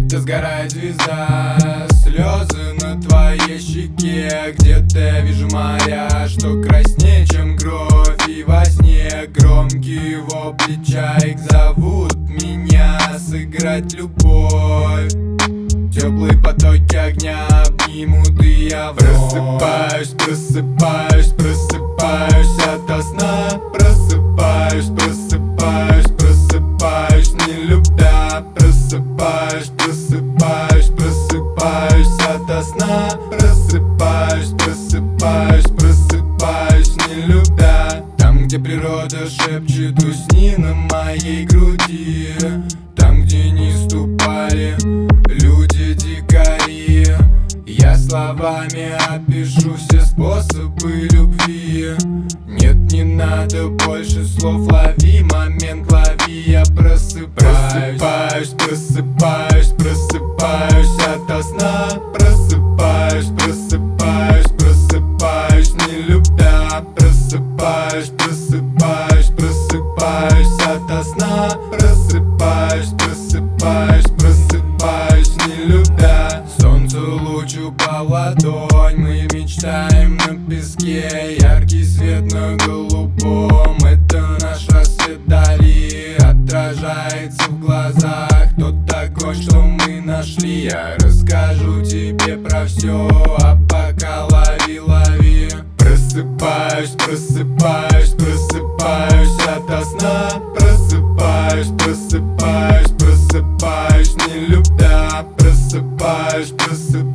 Где-то сгорает звезда, слезы на твоей щеке. Где-то я вижу моря, что краснее, чем кровь. И во сне громкие вопли чаек зовут меня сыграть любовь. Теплые потоки огня обнимут, и я просыпаюсь, просыпаюсь, просыпаюсь ото сна. Просыпаюсь, просыпаюсь, просыпаюсь, не любя. Просыпаюсь, просыпаюсь, просыпаюсь ото сна. Просыпаюсь, просыпаюсь, просыпаюсь, не любя. Там, где природа шепчет, усни на моей груди. Там, где не ступали люди дикари, я словами опишу все способы любви. Нет, не надо больше слов, лови момент, лови. Я просыпаюсь, просыпаюсь, просыпаюсь, просыпаюсь ото сна. Просыпаюсь, просыпаюсь, просыпаюсь, не любя. Просыпаюсь, просыпаюсь, просыпаюсь ото сна. Просыпаюсь, просыпаюсь, просыпаюсь, не любя. Солнце лучу по ладонь, мы мечтаем на песке. Яркий свет на голубом, это наш рассвет вдали. Отражается в глазах тот огонь, что мы нашли. Я расскажу тебе про все, а пока лови, лови. Просыпаюсь, просыпаюсь, просыпаюсь ото сна. Просыпаюсь, просыпаюсь, просыпаюсь, не любя. Просыпаюсь, просыпаюсь.